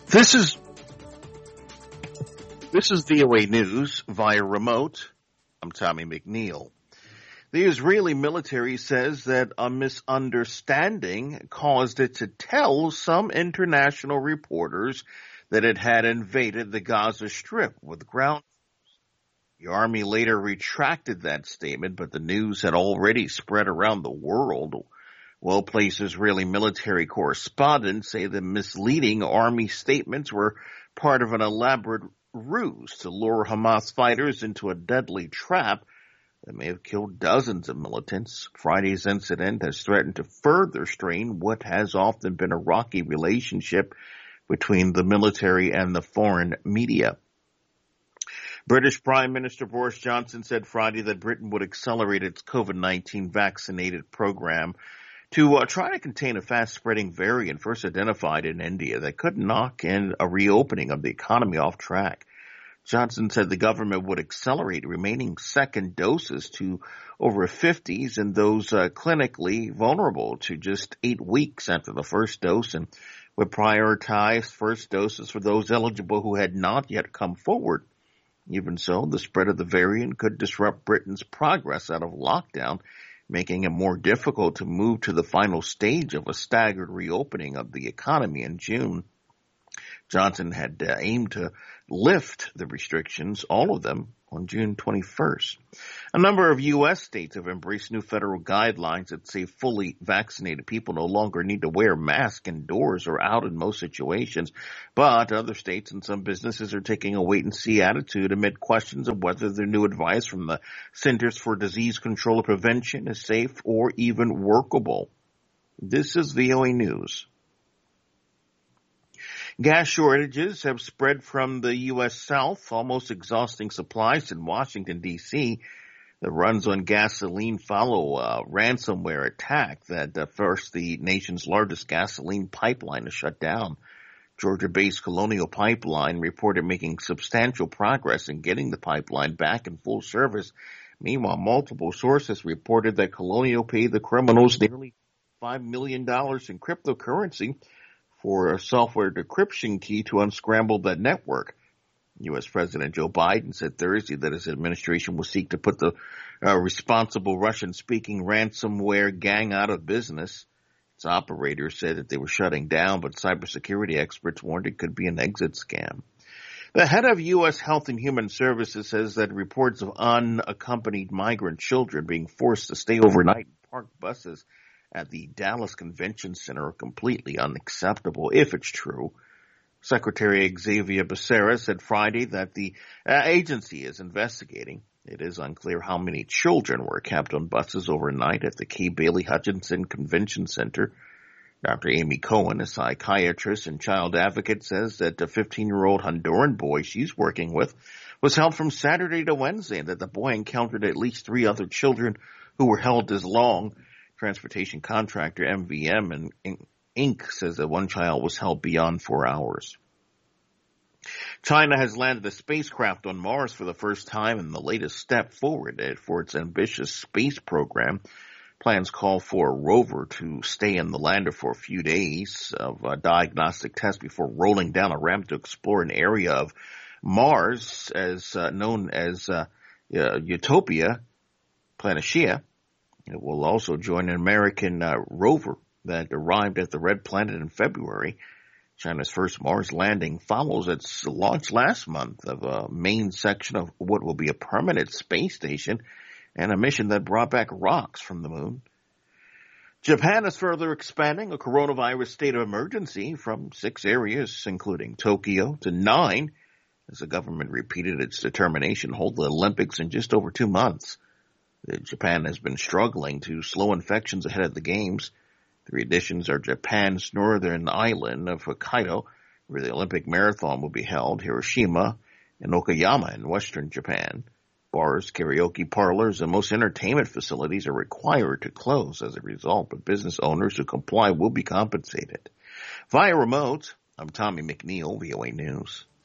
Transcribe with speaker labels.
Speaker 1: This is VOA News via remote. I'm Tommy McNeil. The Israeli military says that a misunderstanding caused it to tell some international reporters that it had invaded the Gaza Strip with ground. The army later retracted that statement, but the news had already spread around the world. Well-placed Israeli military correspondents say the misleading army statements were part of an elaborate ruse to lure Hamas fighters into a deadly trap that may have killed dozens of militants. Friday's incident has threatened to further strain what has often been a rocky relationship between the military and the foreign media. British Prime Minister Boris Johnson said Friday that Britain would accelerate its COVID-19 vaccinated program to try to contain a fast-spreading variant first identified in India that could knock in a reopening of the economy off track. Johnson said the government would accelerate remaining second doses to over 50s and those clinically vulnerable to just 8 weeks after the first dose, and would prioritize first doses for those eligible who had not yet come forward. Even so, the spread of the variant could disrupt Britain's progress out of lockdown, making it more difficult to move to the final stage of a staggered reopening of the economy in June. Johnson had aimed to lift the restrictions, all of them, on June 21st. A number of U.S. states have embraced new federal guidelines that say fully vaccinated people no longer need to wear masks indoors or out in most situations, but other states and some businesses are taking a wait-and-see attitude amid questions of whether their new advice from the Centers for Disease Control and Prevention is safe or even workable. This is VOA News. Gas shortages have spread from the U.S. South, almost exhausting supplies in Washington, D.C. The runs on gasoline follow a ransomware attack that forced the nation's largest gasoline pipeline to shut down. Georgia-based Colonial Pipeline reported making substantial progress in getting the pipeline back in full service. Meanwhile, multiple sources reported that Colonial paid the criminals nearly $5 million in cryptocurrency for a software decryption key to unscramble that network. U.S. President Joe Biden said Thursday that his administration will seek to put the responsible Russian-speaking ransomware gang out of business. Its operators said that they were shutting down, but cybersecurity experts warned it could be an exit scam. The head of U.S. Health and Human Services says that reports of unaccompanied migrant children being forced to stay overnight in parked buses at the Dallas Convention Center are completely unacceptable, if it's true. Secretary Xavier Becerra said Friday that the agency is investigating. It is unclear how many children were kept on buses overnight at the Kay Bailey Hutchinson Convention Center. Dr. Amy Cohen, a psychiatrist and child advocate, says that the 15-year-old Honduran boy she's working with was held from Saturday to Wednesday, and that the boy encountered at least 3 other children who were held as long. Transportation contractor MVM Inc. says that one child was held beyond 4 hours. China has landed a spacecraft on Mars for the first time in the latest step forward for its ambitious space program. Plans call for a rover to stay in the lander for a few days of diagnostic tests before rolling down a ramp to explore an area of Mars as known as Utopia Planitia. It will also join an American rover that arrived at the Red Planet in February. China's first Mars landing follows its launch last month of a main section of what will be a permanent space station and a mission that brought back rocks from the moon. Japan is further expanding a coronavirus state of emergency from 6 areas, including Tokyo, to 9, as the government repeated its determination to hold the Olympics in just over 2 months. Japan has been struggling to slow infections ahead of the Games. 3 additions are Japan's northern island of Hokkaido, where the Olympic marathon will be held, Hiroshima, and Okayama in western Japan. Bars, karaoke parlors, and most entertainment facilities are required to close as a result, but business owners who comply will be compensated. Via remote, I'm Tommy McNeil, VOA News.